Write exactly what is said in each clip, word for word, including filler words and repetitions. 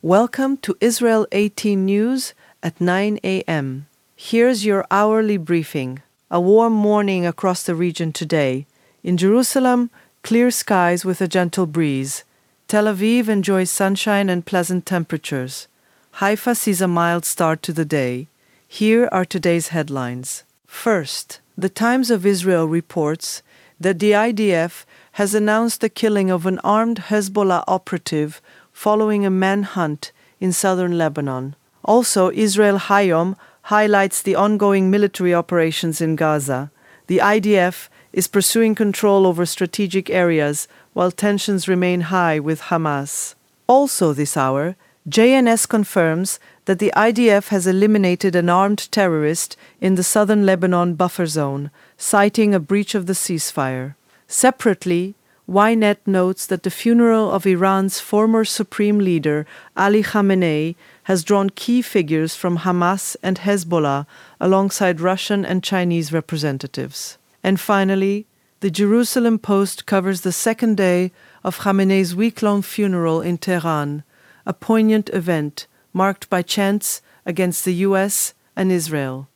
Welcome to Israel eighteen News at nine a m Here's your hourly briefing. A warm morning across the region today. In Jerusalem, clear skies with a gentle breeze. Tel Aviv enjoys sunshine and pleasant temperatures. Haifa sees a mild start to the day. Here are today's headlines. First, the Times of Israel reports that the I D F has announced the killing of an armed Hezbollah operative following a manhunt in southern Lebanon. Also, Israel Hayom highlights the ongoing military operations in Gaza. The I D F is pursuing control over strategic areas while tensions remain high with Hamas. Also this hour, J N S confirms that the I D F has eliminated an armed terrorist in the southern Lebanon buffer zone, citing a breach of the ceasefire. Separately, Ynet notes that the funeral of Iran's former supreme leader, Ali Khamenei, has drawn key figures from Hamas and Hezbollah alongside Russian and Chinese representatives. And finally, the Jerusalem Post covers the second day of Khamenei's week-long funeral in Tehran, a poignant event marked by chants against the U S and Israel.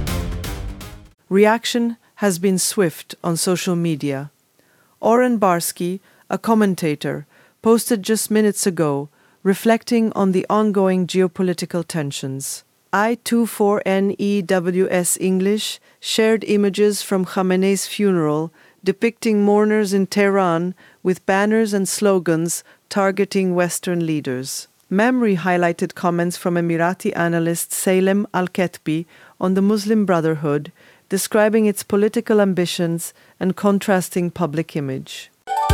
Reaction has been swift on social media. Oren Barsky, a commentator, posted just minutes ago, reflecting on the ongoing geopolitical tensions. I twenty-four N E W S English shared images from Khamenei's funeral depicting mourners in Tehran with banners and slogans targeting Western leaders. Memory highlighted comments from Emirati analyst Salem Al-Ketbi on the Muslim Brotherhood, describing its political ambitions and contrasting public image.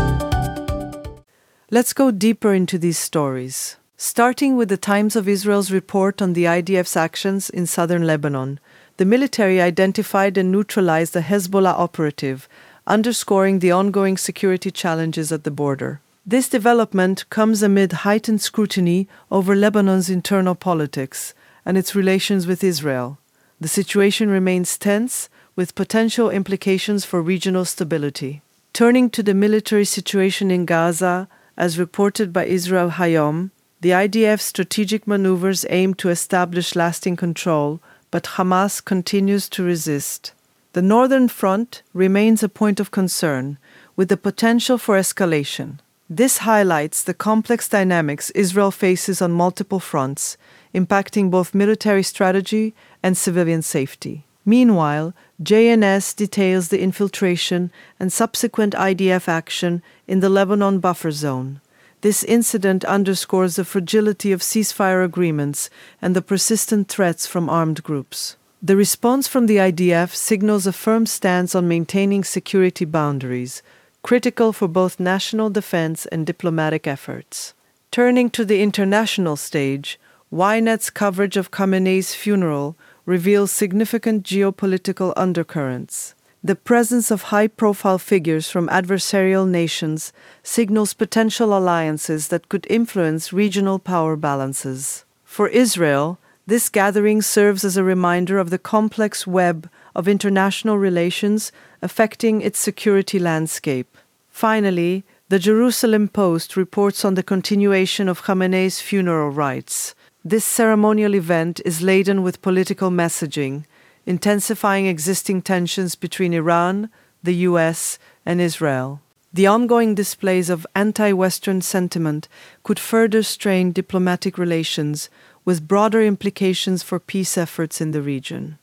Let's go deeper into these stories. Starting with the Times of Israel's report on the I D F's actions in southern Lebanon, the military identified and neutralized a Hezbollah operative, underscoring the ongoing security challenges at the border. This development comes amid heightened scrutiny over Lebanon's internal politics and its relations with Israel. The situation remains tense, with potential implications for regional stability. Turning to the military situation in Gaza, as reported by Israel Hayom, the I D F's strategic maneuvers aim to establish lasting control, but Hamas continues to resist. The northern front remains a point of concern, with the potential for escalation. This highlights the complex dynamics Israel faces on multiple fronts, impacting both military strategy and civilian safety. Meanwhile, J N S details the infiltration and subsequent I D F action in the Lebanon buffer zone. This incident underscores the fragility of ceasefire agreements and the persistent threats from armed groups. The response from the I D F signals a firm stance on maintaining security boundaries, critical for both national defense and diplomatic efforts. Turning to the international stage, Ynet's coverage of Khamenei's funeral reveals significant geopolitical undercurrents. The presence of high-profile figures from adversarial nations signals potential alliances that could influence regional power balances. For Israel, this gathering serves as a reminder of the complex web of international relations affecting its security landscape. Finally, the Jerusalem Post reports on the continuation of Khamenei's funeral rites. This ceremonial event is laden with political messaging, intensifying existing tensions between Iran, the U S, and Israel. The ongoing displays of anti-Western sentiment could further strain diplomatic relations, with broader implications for peace efforts in the region.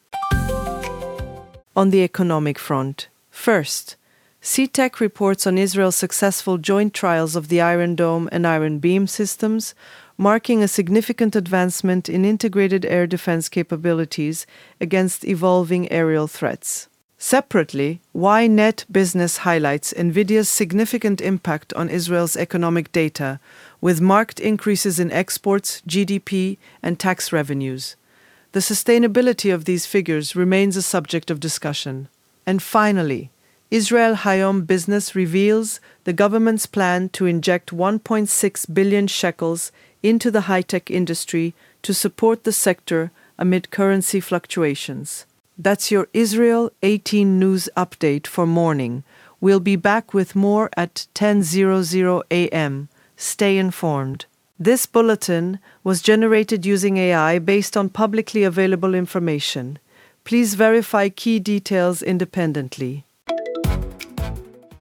On the economic front, first, C TEC reports on Israel's successful joint trials of the Iron Dome and Iron Beam systems, marking a significant advancement in integrated air defense capabilities against evolving aerial threats. Separately, Ynet Business highlights NVIDIA's significant impact on Israel's economic data, with marked increases in exports, G D P, and tax revenues. The sustainability of these figures remains a subject of discussion. And finally, Israel Hayom Business reveals the government's plan to inject one point six billion shekels into the high-tech industry to support the sector amid currency fluctuations. That's your Israel eighteen News update for morning. We'll be back with more at ten a m Stay informed. This bulletin was generated using A I based on publicly available information. Please verify key details independently.